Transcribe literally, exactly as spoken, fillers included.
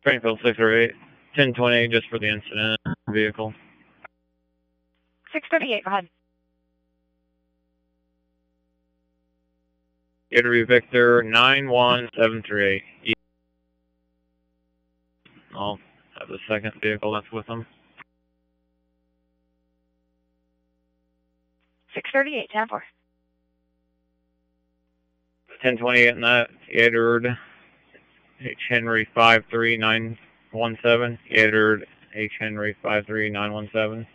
Springfield six oh eight, ten twenty just for the incident vehicle. six thirty-eight, go ahead. Gatorade Victor nine one seven three eight. I'll have the second vehicle that's with them. six thirty-eight, ten four. ten twenty at that, Gatorade H. Henry five three nine one seven. Gatorade H. Henry five three nine one seven.